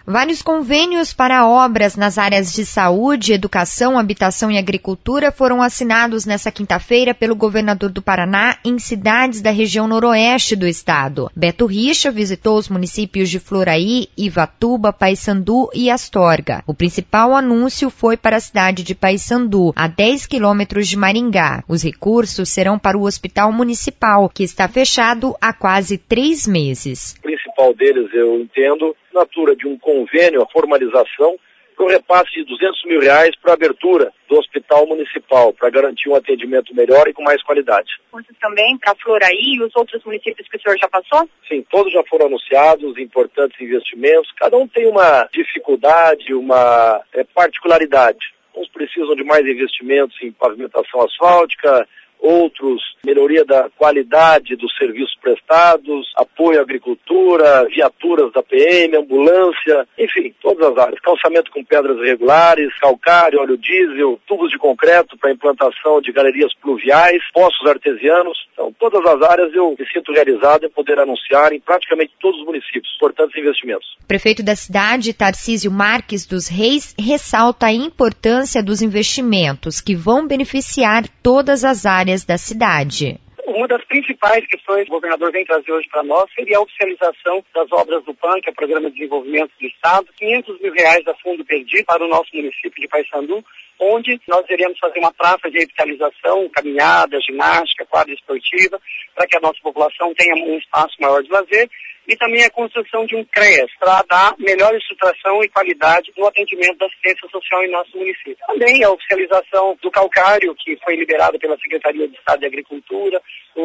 Vários convênios para obras nas áreas de saúde, educação, habitação e agricultura foram assinados nesta quinta-feira pelo governador do Paraná em cidades da região noroeste do estado. Beto Richa visitou os municípios de Floraí, Ivatuba, Paysandu e Astorga. O principal anúncio foi para a cidade de Paysandu, a 10 quilômetros de Maringá. Os recursos serão para o Hospital Municipal, que está fechado há quase 3 meses. O principal deles, eu entendo, natura de um convênio, a formalização, com repasse de R$200 mil para a abertura do Hospital Municipal, para garantir um atendimento melhor e com mais qualidade. Também para Floraí e os outros municípios que o senhor já passou? Sim, todos já foram anunciados, importantes investimentos. Cada um tem uma dificuldade, uma particularidade. Uns precisam de mais investimentos em pavimentação asfáltica, outros, melhoria da qualidade dos serviços prestados, apoio à agricultura, viaturas da PM, ambulância, enfim, todas as áreas. Calçamento com pedras irregulares, calcário, óleo diesel, tubos de concreto para implantação de galerias pluviais, poços artesianos. Então, todas as áreas eu me sinto realizado em poder anunciar em praticamente todos os municípios importantes investimentos. O prefeito da cidade, Tarcísio Marques dos Reis, ressalta a importância dos investimentos que vão beneficiar todas as áreas da cidade. Uma das principais questões que o governador vem trazer hoje para nós seria a oficialização das obras do PAN, que é o Programa de Desenvolvimento do Estado, R$500 mil a fundo perdido para o nosso município de Paysandu, onde nós iremos fazer uma praça de revitalização, caminhada, ginástica, quadra esportiva, para que a nossa população tenha um espaço maior de lazer, e também a construção de um CREAS, para dar melhor estruturação e qualidade no atendimento da assistência social em nosso município. Também a oficialização do calcário, que foi liberado pela Secretaria de Estado de Agricultura,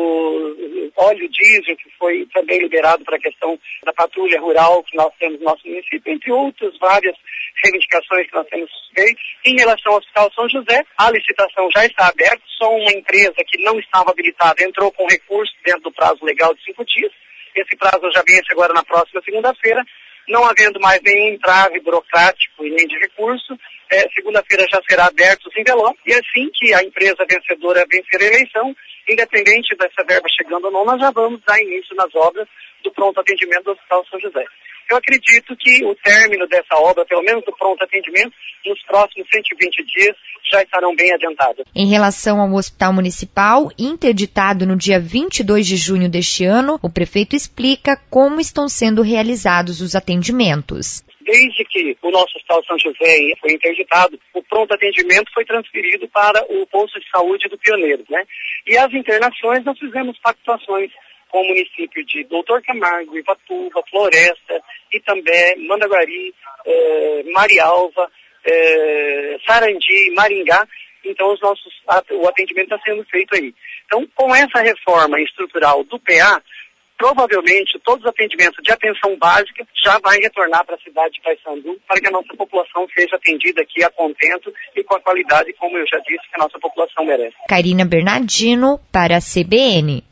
o óleo diesel, que foi também liberado para a questão da patrulha rural que nós temos no nosso município, entre outras várias reivindicações que nós temos feito. Em relação ao Hospital São José, a licitação já está aberta, só uma empresa que não estava habilitada entrou com recurso dentro do prazo legal de 5 dias. Esse prazo já vence agora na próxima segunda-feira, não havendo mais nenhum entrave burocrático e nem de recurso. Segunda-feira já será aberto os envelopes e assim que a empresa vencedora vencer a eleição, independente dessa verba chegando ou não, nós já vamos dar início nas obras do pronto atendimento do Hospital São José. Eu acredito que o término dessa obra, pelo menos do pronto atendimento, nos próximos 120 dias, já estarão bem adiantadas. Em relação ao Hospital Municipal, interditado no dia 22 de junho deste ano, o prefeito explica como estão sendo realizados os atendimentos. Desde que o nosso Hospital São José foi interditado, o pronto atendimento foi transferido para o posto de saúde do Pioneiro, né? E as internações nós fizemos pactuações com o município de Doutor Camargo, Ivatuba, Floresta, Itambé, Mandaguari, Marialva, Sarandi, Maringá. Então o atendimento está sendo feito aí. Então, com essa reforma estrutural do PA, provavelmente todos os atendimentos de atenção básica já vai retornar para a cidade de Paysandu para que a nossa população seja atendida aqui a contento e com a qualidade, como eu já disse, que a nossa população merece. Karina Bernardino para a CBN.